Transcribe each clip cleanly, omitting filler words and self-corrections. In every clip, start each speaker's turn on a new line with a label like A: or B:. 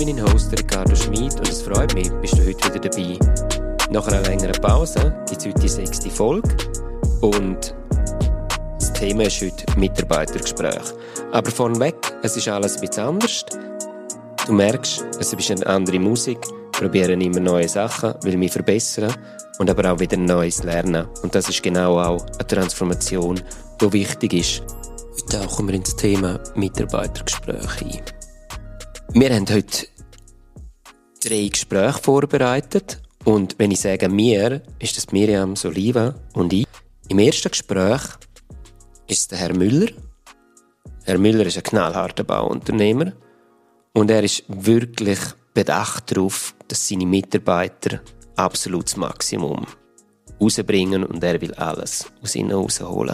A: bin dein Host Ricardo Schmid und es freut mich, bist du heute wieder dabei. Nach einer längeren Pause gibt es heute die 6. Folge und das Thema ist heute Mitarbeitergespräch. Aber vorneweg, es ist alles ein bisschen anders. Du merkst, es ist eine andere Musik, probieren immer neue Sachen, will mich verbessern und aber auch wieder Neues lernen. Und das ist genau auch eine Transformation, die wichtig ist. Heute tauchen wir ins Thema Mitarbeitergespräche ein. Wir haben heute 3 Gespräche vorbereitet und wenn ich sage «wir», ist das Miriam Soliva und ich. Im ersten Gespräch ist der Herr Müller. Herr Müller ist ein knallharter Bauunternehmer und er ist wirklich bedacht darauf, dass seine Mitarbeiter absolutes Maximum rausbringen und er will alles aus ihnen rausholen.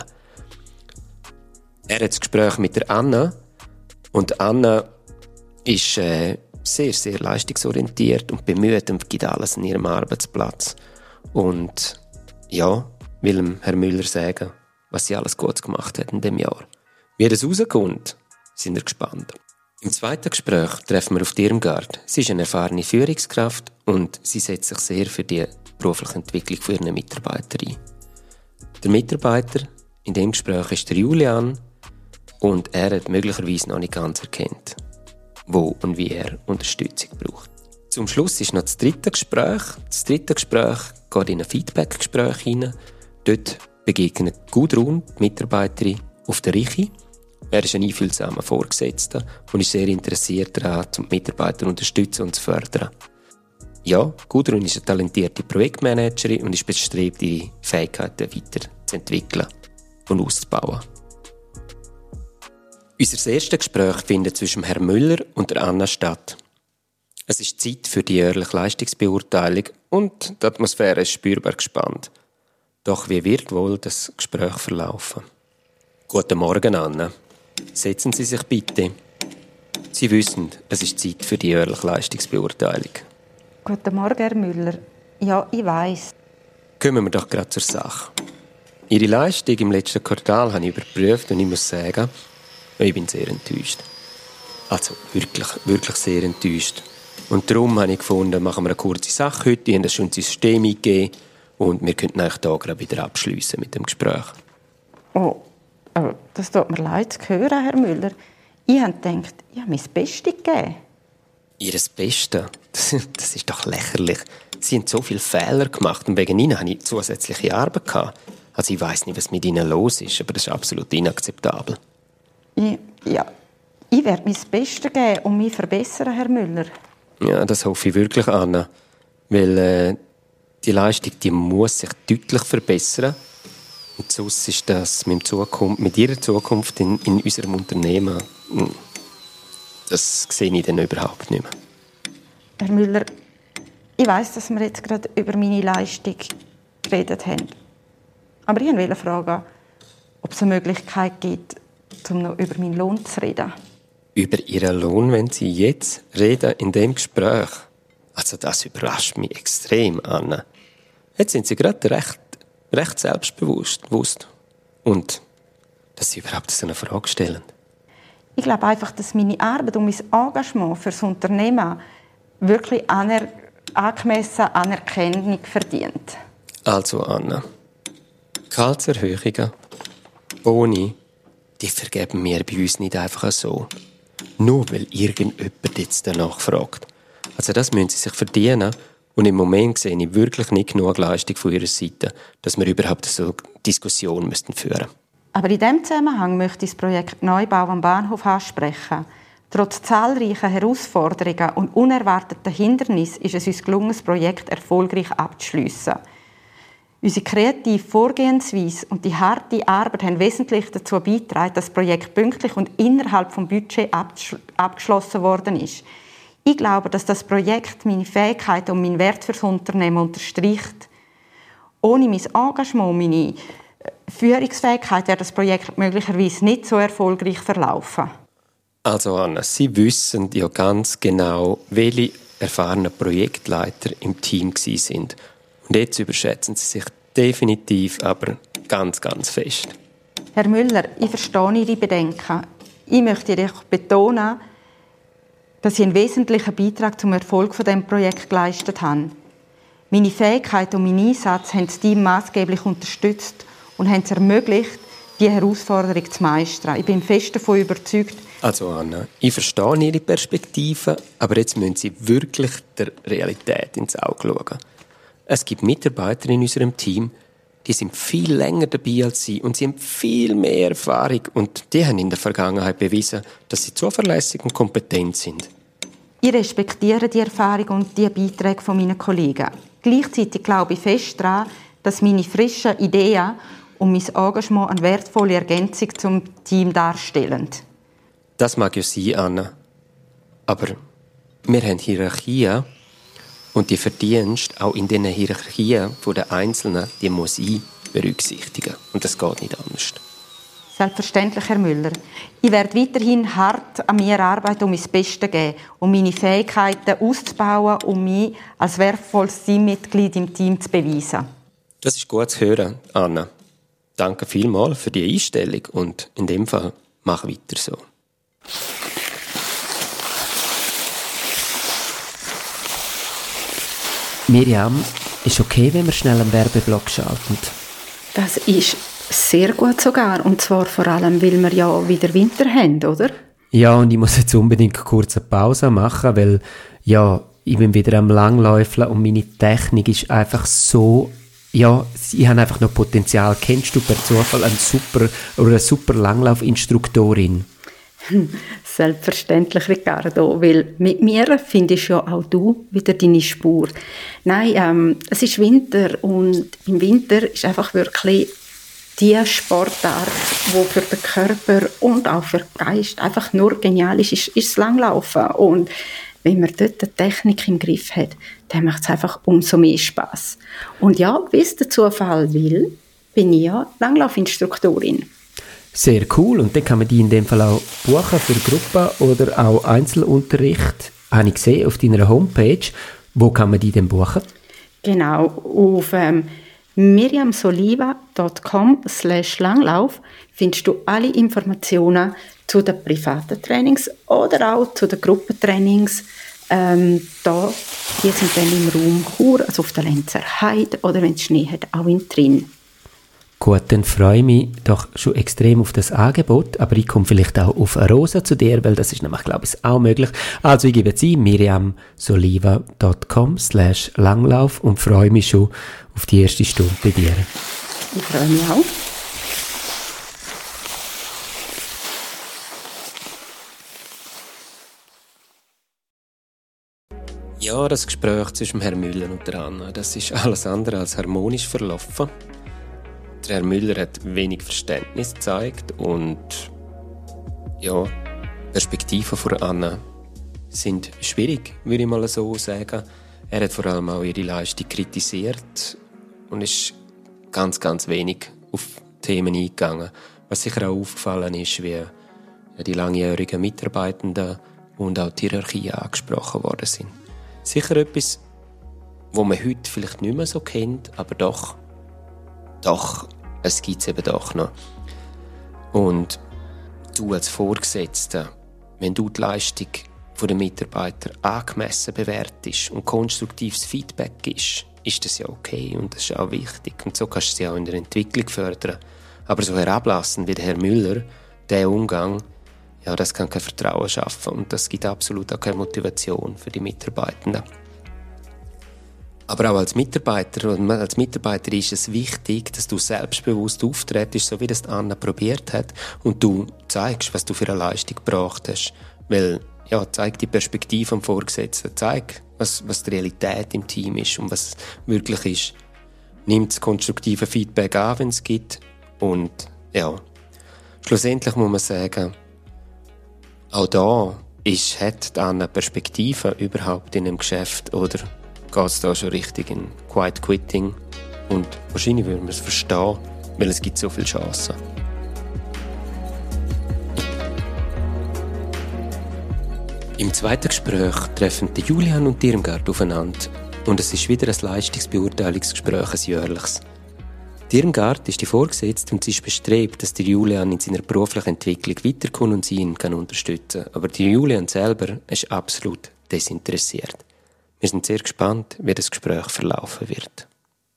A: Er hat das Gespräch mit der Anna und Anna ist sehr, sehr leistungsorientiert und bemüht und gibt alles an ihrem Arbeitsplatz. Und ja, will dem Herr Müller sagen, was sie alles gut gemacht hat in diesem Jahr. Wie das rauskommt, sind wir gespannt. Im zweiten Gespräch treffen wir auf Irmgard. Sie ist eine erfahrene Führungskraft und sie setzt sich sehr für die berufliche Entwicklung von ihren Mitarbeitern ein. Der Mitarbeiter in dem Gespräch ist der Julian und er hat möglicherweise noch nicht ganz erkannt, wo und wie er Unterstützung braucht. Zum Schluss ist noch das dritte Gespräch. Das dritte Gespräch geht in ein Feedback-Gespräch hinein. Dort begegnet Gudrun, die Mitarbeiterin, auf der Richi. Er ist ein einfühlsamer Vorgesetzter und ist sehr interessiert daran, die Mitarbeiter zu unterstützen und zu fördern. Ja, Gudrun ist eine talentierte Projektmanagerin und ist bestrebt, ihre Fähigkeiten weiterzuentwickeln und auszubauen. Unser erstes Gespräch findet zwischen Herrn Müller und der Anna statt. Es ist Zeit für die jährliche Leistungsbeurteilung und die Atmosphäre ist spürbar gespannt. Doch wie wird wohl das Gespräch verlaufen? Guten Morgen, Anna. Setzen Sie sich bitte. Sie wissen, es ist Zeit für die jährliche Leistungsbeurteilung.
B: Guten Morgen, Herr Müller. Ja, ich weiss.
A: Kommen wir doch gerade zur Sache. Ihre Leistung im letzten Quartal habe ich überprüft und ich muss sagen, ich bin sehr enttäuscht. Also wirklich sehr enttäuscht. Und darum habe ich gefunden, machen wir eine kurze Sache heute. Ich habe das schon ins System eingegeben und wir könnten eigentlich hier gerade wieder abschliessen mit dem Gespräch.
B: Oh, das tut mir leid zu hören, Herr Müller. Ich habe gedacht, ich habe mein Bestes gegeben.
A: Ihres Beste? Das ist doch lächerlich. Sie haben so viele Fehler gemacht und wegen Ihnen habe ich zusätzliche Arbeit gehabt. Also ich weiss nicht, was mit Ihnen los ist, aber das ist absolut inakzeptabel.
B: Ich werde mein Bestes geben und mich verbessern, Herr Müller.
A: Ja, das hoffe ich wirklich, Anna. Weil die Leistung, die muss sich deutlich verbessern. Und sonst ist das mit Ihrer Zukunft in unserem Unternehmen, das sehe ich dann überhaupt nicht mehr.
B: Herr Müller, ich weiss, dass wir jetzt gerade über meine Leistung geredet haben. Aber ich wollte fragen, ob es eine Möglichkeit gibt, um noch über meinen Lohn zu reden.
A: Über Ihren Lohn, wenn Sie jetzt reden, in dem Gespräch? Also das überrascht mich extrem, Anna. Jetzt sind Sie gerade recht selbstbewusst. Und dass Sie überhaupt so eine Frage stellen.
B: Ich glaube einfach, dass meine Arbeit und mein Engagement für das Unternehmen wirklich angemessen Anerkennung verdient.
A: Also, Anna, Gehaltserhöhungen, Boni, die vergeben wir bei uns nicht einfach so. Nur weil irgendjemand jetzt danach fragt. Also das müssen Sie sich verdienen. Und im Moment sehe ich wirklich nicht genug Leistung von Ihrer Seite, dass wir überhaupt so eine Diskussion führen müssten.
B: Aber in diesem Zusammenhang möchte ich das Projekt Neubau am Bahnhof ansprechen. Trotz zahlreicher Herausforderungen und unerwarteter Hindernisse ist es uns gelungen, das Projekt erfolgreich abzuschliessen. Unsere kreative Vorgehensweise und die harte Arbeit haben wesentlich dazu beigetragen, dass das Projekt pünktlich und innerhalb des Budgets abgeschlossen worden ist. Ich glaube, dass das Projekt meine Fähigkeiten und meinen Wert für das Unternehmen unterstreicht. Ohne mein Engagement, meine Führungsfähigkeit wäre das Projekt möglicherweise nicht so erfolgreich verlaufen.
A: Also Anna, Sie wissen ja ganz genau, welche erfahrenen Projektleiter im Team sind. Und jetzt überschätzen Sie sich definitiv, aber ganz fest.
B: Herr Müller, ich verstehe Ihre Bedenken. Ich möchte jedoch betonen, dass ich einen wesentlichen Beitrag zum Erfolg von diesem Projekt geleistet habe. Meine Fähigkeit und mein Einsatz haben das Team maßgeblich unterstützt und haben es ermöglicht, diese Herausforderung zu meistern. Ich bin fest davon überzeugt.
A: Also Anna, ich verstehe Ihre Perspektive, aber jetzt müssen Sie wirklich der Realität ins Auge schauen. Es gibt Mitarbeiter in unserem Team, die sind viel länger dabei als Sie und sie haben viel mehr Erfahrung und die haben in der Vergangenheit bewiesen, dass sie zuverlässig und kompetent sind.
B: Ich respektiere die Erfahrung und die Beiträge von meinen Kollegen. Gleichzeitig glaube ich fest daran, dass meine frischen Ideen und mein Engagement eine wertvolle Ergänzung zum Team darstellen.
A: Das mag ja sein, Anna. Aber wir haben Hierarchien und die Verdienst auch in diesen Hierarchien der Einzelnen, die muss ich berücksichtigen. Und das geht nicht anders.
B: Selbstverständlich, Herr Müller. Ich werde weiterhin hart an mir arbeiten und mein Bestes geben, um meine Fähigkeiten auszubauen und mich als wertvolles Teammitglied im Team zu beweisen.
A: Das ist gut zu hören, Anna. Danke vielmals für die Einstellung und in dem Fall mach weiter so.
C: Miriam, ist okay, wenn wir schnell einen Werbeblock schalten?
D: Das ist sehr gut sogar. Und zwar vor allem, weil wir ja wieder Winter haben, oder?
C: Ja, und ich muss jetzt unbedingt kurz eine Pause machen, weil ja, ich bin wieder am Langläufeln und meine Technik ist einfach so... Ja, ich habe einfach noch Potenzial. Kennst du per Zufall eine super Langlaufinstruktorin?
D: Selbstverständlich, Ricardo, weil mit mir findest ja auch du wieder deine Spur. Nein, es ist Winter und im Winter ist einfach wirklich die Sportart, die für den Körper und auch für den Geist einfach nur genial ist das Langlaufen. Und wenn man dort die Technik im Griff hat, dann macht es einfach umso mehr Spass. Und ja, wie es der Zufall will, bin ich ja Langlaufinstruktorin.
C: Sehr cool. Und dann kann man die in dem Fall auch buchen für Gruppen oder auch Einzelunterricht. Habe ich gesehen auf deiner Homepage. Wo kann man die denn buchen?
D: Genau, auf miriamsoliva.com/Langlauf findest du alle Informationen zu den privaten Trainings oder auch zu den Gruppentrainings. Die sind dann im Raum Chur, also auf der Lenzer Heide oder wenn es Schnee hat, auch in Trin.
C: Gut, dann freue ich mich doch schon extrem auf das Angebot, aber ich komme vielleicht auch auf eine Rosa zu dir, weil das ist nämlich, glaube ich, auch möglich. Also ich gebe jetzt ein, miriamsoliva.com/Langlauf und freue mich schon auf die erste Stunde bei dir.
D: Ich freue mich auch.
A: Ja, das Gespräch zwischen Herrn Müller und der Anna, das ist alles andere als harmonisch verlaufen. Der Herr Müller hat wenig Verständnis gezeigt und ja, Perspektiven von Anna sind schwierig, würde ich mal so sagen. Er hat vor allem auch ihre Leistung kritisiert und ist ganz, ganz wenig auf Themen eingegangen. Was sicher auch aufgefallen ist, wie die langjährigen Mitarbeitenden und auch die Hierarchie angesprochen worden sind. Sicher etwas, was man heute vielleicht nicht mehr so kennt, aber doch, es gibt es eben doch noch. Und du als Vorgesetzter, wenn du die Leistung der Mitarbeiter angemessen bewertest und konstruktives Feedback gibst, ist das ja okay und das ist auch wichtig. Und so kannst du sie auch in der Entwicklung fördern. Aber so herablassen wie der Herr Müller, der Umgang, ja, das kann kein Vertrauen schaffen und das gibt absolut auch keine Motivation für die Mitarbeitenden. Aber auch als Mitarbeiter ist es wichtig, dass du selbstbewusst auftrittst, so wie das Anna probiert hat, und du zeigst, was du für eine Leistung gebracht hast. Weil, ja, zeig die Perspektive am Vorgesetzten, zeig, was die Realität im Team ist und was wirklich ist. Nimm das konstruktive Feedback an, wenn es gibt. Und, ja, schlussendlich muss man sagen, auch da hat Anna Perspektive überhaupt in einem Geschäft, oder geht es da schon richtig in Quiet Quitting? Und wahrscheinlich würden wir es verstehen, weil es gibt so viele Chancen. Im zweiten Gespräch treffen Julian und Irmgard aufeinander und es ist wieder ein Leistungsbeurteilungsgespräch, ein jährliches. Die Irmgard ist die Vorgesetzte und sie ist bestrebt, dass der Julian in seiner beruflichen Entwicklung weiterkommt und sie ihn unterstützen kann. Aber der Julian selber ist absolut desinteressiert. Wir sind sehr gespannt, wie das Gespräch verlaufen wird.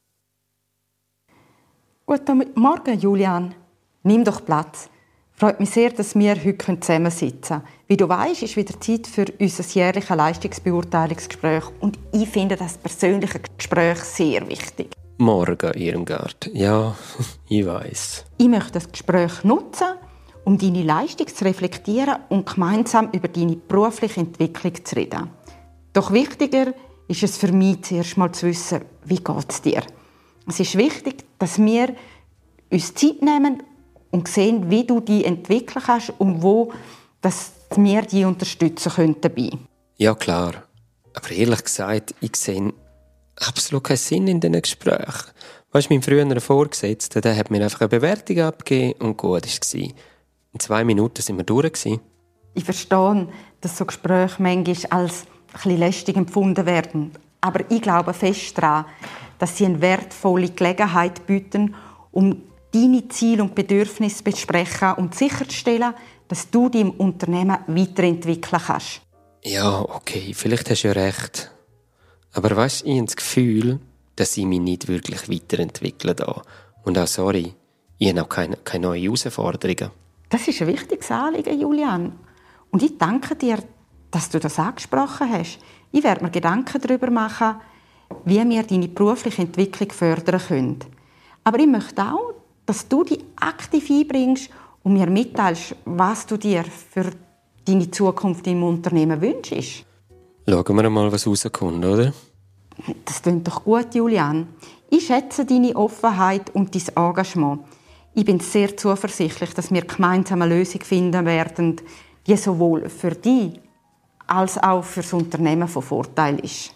B: Guten Morgen, Julian. Nimm doch Platz. Freut mich sehr, dass wir heute zusammensitzen können. Wie du weißt, ist wieder Zeit für unser jährliches Leistungsbeurteilungsgespräch und ich finde das persönliche Gespräch sehr wichtig.
A: Morgen, Irmgard. Ja, ich weiss.
B: Ich möchte das Gespräch nutzen, um deine Leistung zu reflektieren und gemeinsam über deine berufliche Entwicklung zu reden. Doch wichtiger ist es für mich zuerst mal zu wissen, wie geht es dir? Es ist wichtig, dass wir uns Zeit nehmen und sehen, wie du dich entwickeln kannst und wo dass wir dich unterstützen können dabei.
A: Ja, klar. Aber ehrlich gesagt, ich sehe absolut keinen Sinn in diesen Gesprächen. Weißt du, mein früherer Vorgesetzter, der hat mir einfach eine Bewertung abgegeben und gut war es. In 2 Minuten sind wir durch.
B: Ich verstehe, dass so Gespräche manchmal als ein bisschen lästig empfunden werden. Aber ich glaube fest daran, dass sie eine wertvolle Gelegenheit bieten, um deine Ziele und Bedürfnisse zu besprechen und sicherzustellen, dass du dich im Unternehmen weiterentwickeln kannst.
A: Ja, okay, vielleicht hast du ja recht. Aber weißt du, ich habe das Gefühl, dass ich mich nicht wirklich weiterentwickle da. Und auch, sorry, ich habe auch keine neuen Herausforderungen.
B: Das ist ein wichtiges Anliegen, Julian. Und ich danke dir, dass du das angesprochen hast. Ich werde mir Gedanken darüber machen, wie wir deine berufliche Entwicklung fördern können. Aber ich möchte auch, dass du dich aktiv einbringst und mir mitteilst, was du dir für deine Zukunft im Unternehmen wünschst.
A: Schauen wir mal, was rauskommt, oder?
B: Das klingt doch gut, Julian. Ich schätze deine Offenheit und dein Engagement. Ich bin sehr zuversichtlich, dass wir gemeinsam eine Lösung finden werden, die sowohl für dich als auch für das Unternehmen von Vorteil ist.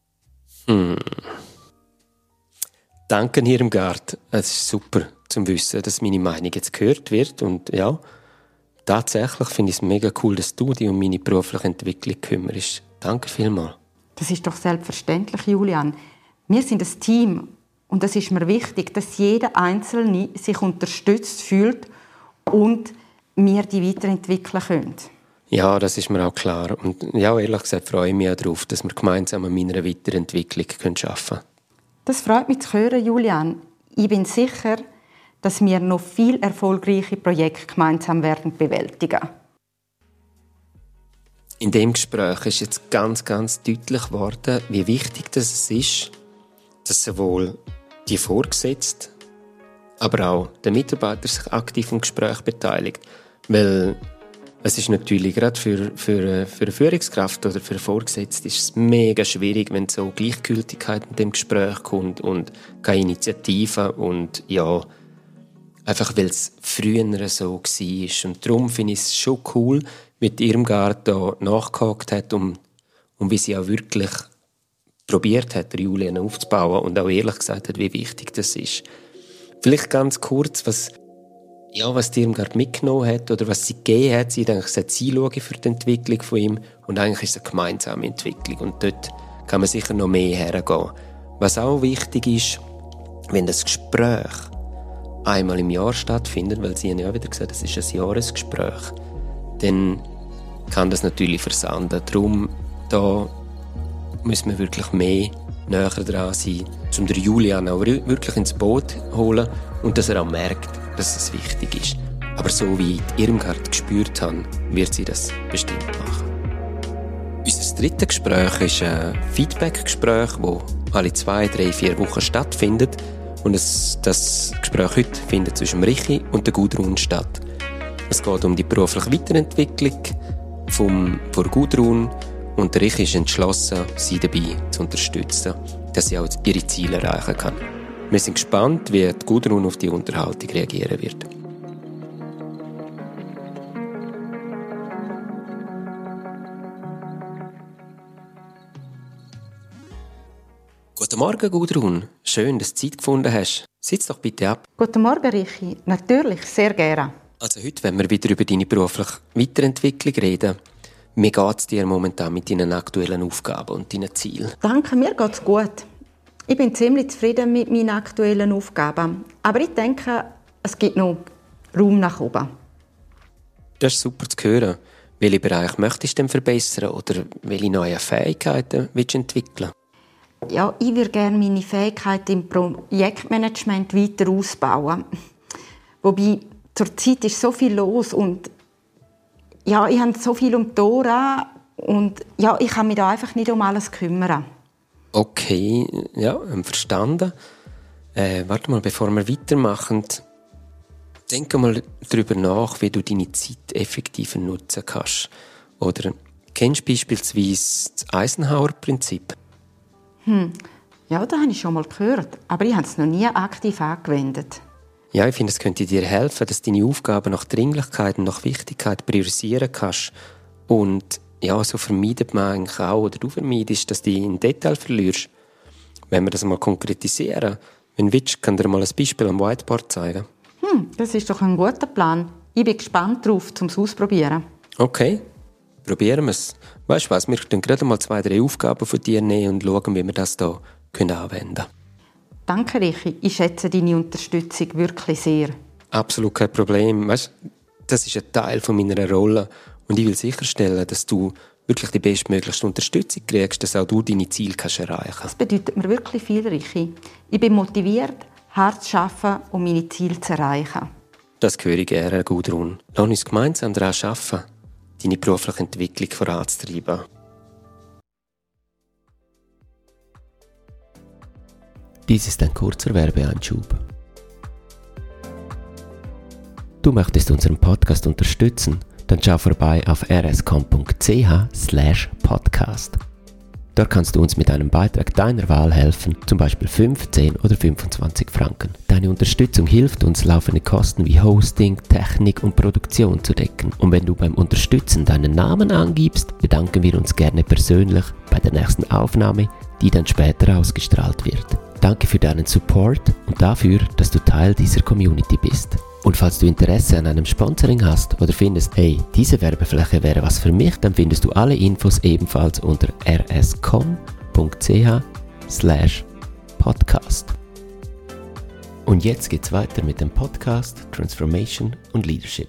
A: Danke, Irmgard. Es ist super zu wissen, dass meine Meinung jetzt gehört wird. Und ja, tatsächlich finde ich es mega cool, dass du dich um meine berufliche Entwicklung kümmerst. Danke vielmals.
B: Das ist doch selbstverständlich, Julian. Wir sind ein Team und es ist mir wichtig, dass jeder Einzelne sich unterstützt fühlt und wir die weiterentwickeln können.
A: Ja, das ist mir auch klar. Und ja, ehrlich gesagt freue ich mich auch darauf, dass wir gemeinsam an meiner Weiterentwicklung arbeiten können.
B: Das freut mich zu hören, Julian. Ich bin sicher, dass wir noch viel erfolgreiche Projekte gemeinsam werden bewältigen.
A: In dem Gespräch ist jetzt ganz, ganz deutlich geworden, wie wichtig es ist, dass sowohl die Vorgesetzte, aber auch der Mitarbeiter sich aktiv am Gespräch beteiligt. Weil es ist natürlich gerade für eine Führungskraft oder für eine Vorgesetzte ist es mega schwierig, wenn so Gleichgültigkeit in dem Gespräch kommt und keine Initiative und ja, einfach weil es früher so war. Und darum finde ich es schon cool, wie die Irmgard da nachgehakt hat, um wie sie auch wirklich probiert hat, Julian aufzubauen und auch ehrlich gesagt hat, wie wichtig das ist. Vielleicht ganz kurz, was die Irmgard mitgenommen hat oder was sie gegeben hat. Sie hat eigentlich gesagt, sie schaue für die Entwicklung von ihm und eigentlich ist es eine gemeinsame Entwicklung und dort kann man sicher noch mehr hergehen. Was auch wichtig ist, wenn das Gespräch einmal im Jahr stattfindet, weil sie haben ja wieder gesagt, es ist ein Jahresgespräch, dann kann das natürlich versanden. Darum da müssen wir wirklich mehr näher dran sein, um den Julian auch wirklich ins Boot holen und dass er auch merkt, dass es wichtig ist. Aber so wie ich die Irmgard gespürt habe, wird sie das bestimmt machen. Unser drittes Gespräch ist ein Feedback-Gespräch, das alle 2, 3, 4 Wochen stattfindet. Und das Gespräch heute findet zwischen Richi und der Gudrun statt. Es geht um die berufliche Weiterentwicklung von Gudrun und der Richi ist entschlossen, sie dabei zu unterstützen, dass sie auch ihre Ziele erreichen kann. Wir sind gespannt, wie die Gudrun auf die Unterhaltung reagieren wird. Guten Morgen, Gudrun. Schön, dass du Zeit gefunden hast. Sitz doch bitte ab.
B: Guten Morgen, Richi. Natürlich, sehr gerne.
A: Also heute wollen wir wieder über deine berufliche Weiterentwicklung reden. Wie geht es dir momentan mit deinen aktuellen Aufgaben und deinen Zielen?
B: Danke, mir geht's gut. Ich bin ziemlich zufrieden mit meinen aktuellen Aufgaben. Aber ich denke, es gibt noch Raum nach oben.
A: Das ist super zu hören. Welche Bereiche möchtest du denn verbessern oder welche neuen Fähigkeiten willst du entwickeln?
B: Ja, ich würde gerne meine Fähigkeiten im Projektmanagement weiter ausbauen. Wobei, zurzeit ist so viel los und ja, ich habe so viel um die Ohren und ja, ich kann mich da einfach nicht um alles kümmern.
A: Okay, ja, verstanden. Warte mal, bevor wir weitermachen, denk mal darüber nach, wie du deine Zeit effektiver nutzen kannst. Oder kennst du beispielsweise das Eisenhower-Prinzip?
B: Ja, das habe ich schon mal gehört, aber ich habe es noch nie aktiv angewendet.
A: Ja, ich finde, es könnte dir helfen, dass du deine Aufgaben nach Dringlichkeit und nach Wichtigkeit priorisieren kannst. Und ja, so vermeidet man eigentlich auch, oder du vermeidest, dass du dich in Detail verlierst. Wenn wir das mal konkretisieren, wenn du willst, kann dir mal ein Beispiel am Whiteboard zeigen.
B: Das ist doch ein guter Plan. Ich bin gespannt darauf, um es auszuprobieren.
A: Okay, probieren wir es. Weißt du was, wir können gerade mal 2-3 Aufgaben von dir nehmen und schauen, wie wir das hier anwenden können.
B: Danke, Richi. Ich schätze deine Unterstützung wirklich sehr.
A: Absolut kein Problem. Weißt, das ist ein Teil von meiner Rolle. Und ich will sicherstellen, dass du wirklich die bestmöglichste Unterstützung kriegst, dass auch du deine Ziele erreichen kannst.
B: Das bedeutet mir wirklich viel, Richi. Ich bin motiviert, hart zu arbeiten, um meine Ziele zu erreichen.
A: Das höre ich gerne, Gudrun. Lass uns gemeinsam daran arbeiten, deine berufliche Entwicklung voranzutreiben.
C: Dies ist ein kurzer Werbeeinschub. Du möchtest unseren Podcast unterstützen? Dann schau vorbei auf rscom.ch/podcast. Dort kannst du uns mit einem Beitrag deiner Wahl helfen, zum Beispiel 5, 10 oder 25 Franken. Deine Unterstützung hilft uns, laufende Kosten wie Hosting, Technik und Produktion zu decken. Und wenn du beim Unterstützen deinen Namen angibst, bedanken wir uns gerne persönlich bei der nächsten Aufnahme, die dann später ausgestrahlt wird. Danke für deinen Support und dafür, dass du Teil dieser Community bist. Und falls du Interesse an einem Sponsoring hast oder findest, hey, diese Werbefläche wäre was für mich, dann findest du alle Infos ebenfalls unter rscom.ch/podcast. Und jetzt geht's weiter mit dem Podcast Transformation und Leadership.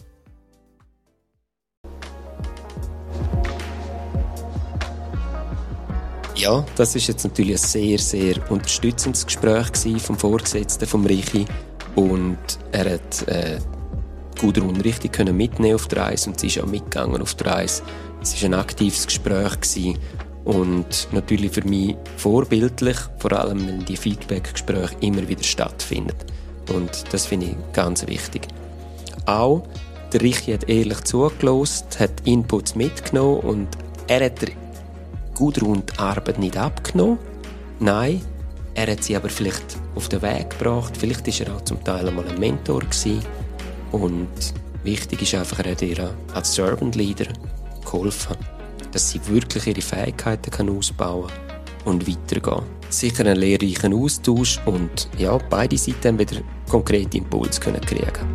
A: Ja, das ist jetzt natürlich ein sehr, sehr unterstützendes Gespräch vom Vorgesetzten, vom Richi. Und er hat Gudrun richtig mitnehmen auf die Reise und sie ist auch mitgegangen auf die Reise. Es war ein aktives Gespräch gewesen und natürlich für mich vorbildlich, vor allem wenn die Feedback-Gespräche immer wieder stattfinden. Und das finde ich ganz wichtig. Auch der Richi hat ehrlich zugelassen, hat Inputs mitgenommen und er hat der Gudrun die Arbeit nicht abgenommen. Nein, er hat sie aber vielleicht auf den Weg gebracht. Vielleicht war er auch zum Teil einmal ein Mentor gewesen. Und wichtig ist einfach, er hat ihr als Servant Leader geholfen, dass sie wirklich ihre Fähigkeiten kann ausbauen und weitergehen. Sicher einen lehrreichen Austausch und ja, beide Seiten wieder konkrete Impulse kriegen können.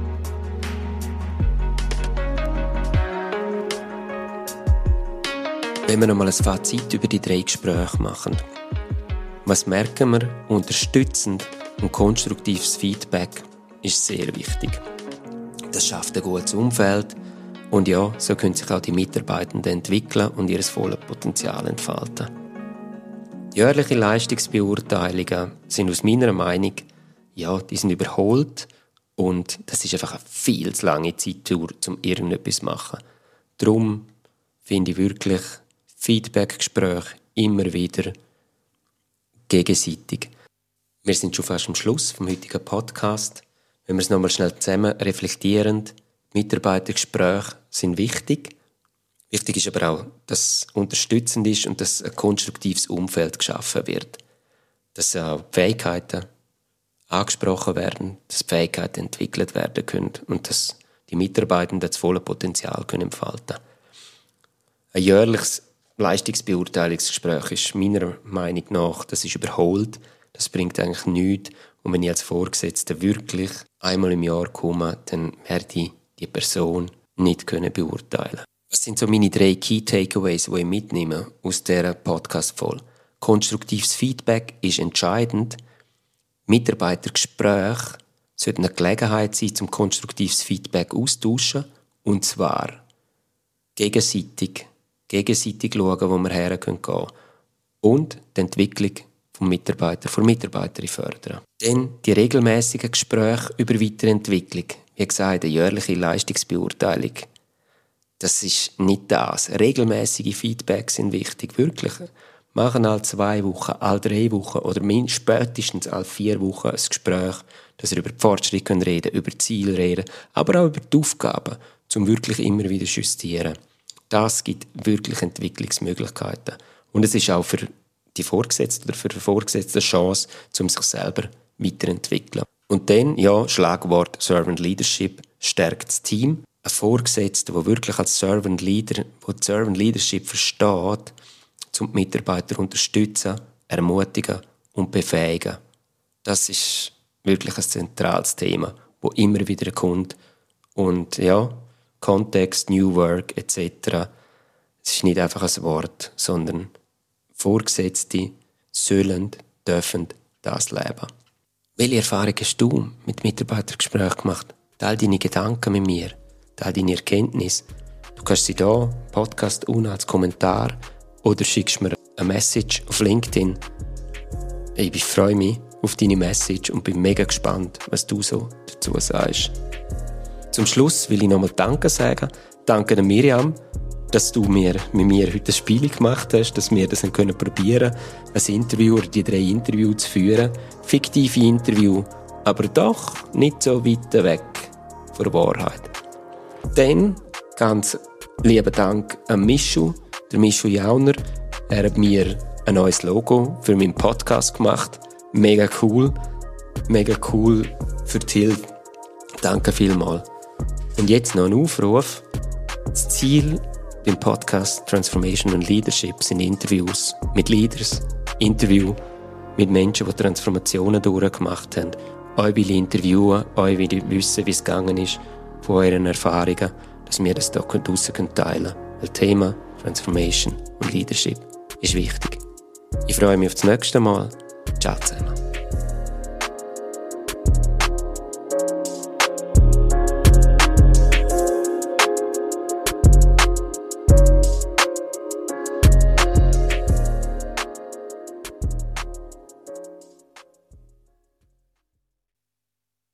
A: Wenn wir noch mal ein Fazit über die 3 Gespräche machen. Was merken wir? Unterstützend und konstruktives Feedback ist sehr wichtig. Das schafft ein gutes Umfeld und ja, so können sich auch die Mitarbeitenden entwickeln und ihr volles Potenzial entfalten. Die jährliche Leistungsbeurteilungen sind aus meiner Meinung, ja, die sind überholt und das ist einfach eine viel zu lange Zeitdauer, um irgendetwas zu machen. Darum finde ich wirklich Feedback-Gespräche immer wieder gegenseitig. Wir sind schon fast am Schluss vom heutigen Podcast. Wenn wir es nochmal schnell zusammen reflektieren, Mitarbeitergespräche sind wichtig. Wichtig ist aber auch, dass es unterstützend ist und dass ein konstruktives Umfeld geschaffen wird. Dass auch die Fähigkeiten angesprochen werden, dass die Fähigkeiten entwickelt werden können und dass die Mitarbeitenden das volle Potenzial entfalten können. Ein jährliches Leistungsbeurteilungsgespräch ist meiner Meinung nach, das ist überholt. Das bringt eigentlich nichts. Und wenn ich als Vorgesetzter wirklich einmal im Jahr komme, dann werde ich die Person nicht beurteilen. Was sind so meine 3 Key Takeaways, die ich mitnehme aus dieser Podcast-Folge? konstruktives Feedback ist entscheidend. Mitarbeitergespräche sollten eine Gelegenheit sein, zum konstruktives Feedback austauschen. Und zwar gegenseitig schauen, wo wir hergehen können. Und die Entwicklung vom Mitarbeiter, von Mitarbeiterin fördern. Dann die regelmäßigen Gespräche über Weiterentwicklung. Wie gesagt, eine jährliche Leistungsbeurteilung. Das ist nicht das. Regelmäßige Feedbacks sind wichtig, wirklich. Machen alle 2 Wochen, alle 3 Wochen oder spätestens alle 4 Wochen ein Gespräch, dass ihr über die Fortschritte reden könnt, über die Ziele reden, aber auch über die Aufgaben, um wirklich immer wieder zu justieren. Das gibt wirklich Entwicklungsmöglichkeiten. Und es ist auch für die Vorgesetzte oder für den Vorgesetzten eine Chance, um sich selber weiterzuentwickeln. Und dann, ja, Schlagwort Servant Leadership stärkt das Team. Ein Vorgesetzter, der wirklich als Servant Leader, der die Servant Leadership versteht, um die Mitarbeiter zu unterstützen, ermutigen und befähigen. Das ist wirklich ein zentrales Thema, das immer wieder kommt. Und ja, Kontext, New Work etc. Es ist nicht einfach ein Wort, sondern Vorgesetzte sollen, dürfen das leben. Welche Erfahrung hast du mit Mitarbeitergesprächen gemacht? Teil deine Gedanken mit mir, teil deine Erkenntnisse. Du kannst sie hier, Podcast unten als Kommentar oder schickst mir eine Message auf LinkedIn. Ich freue mich auf deine Message und bin mega gespannt, was du so dazu sagst. Zum Schluss will ich nochmal Danke sagen. Danke an Miriam, dass du mit mir heute ein Spiel gemacht hast, dass wir das probieren können, ein Interview oder die 3 Interviews zu führen. Fiktive Interview, aber doch nicht so weit weg von der Wahrheit. Dann ganz lieben Dank an Mischu, der Mischu Jauner. Er hat mir ein neues Logo für meinen Podcast gemacht. Mega cool für Till. Danke vielmals. Und jetzt noch ein Aufruf. Das Ziel beim Podcast Transformation and Leadership sind Interviews mit Leaders, Interview mit Menschen, die Transformationen durchgemacht haben. Euch will ich interviewen, euch will ich wissen, wie es gegangen ist, von euren Erfahrungen, dass wir das hier draussen teilen können. Das Thema Transformation und Leadership ist wichtig. Ich freue mich auf das nächste Mal. Ciao zusammen.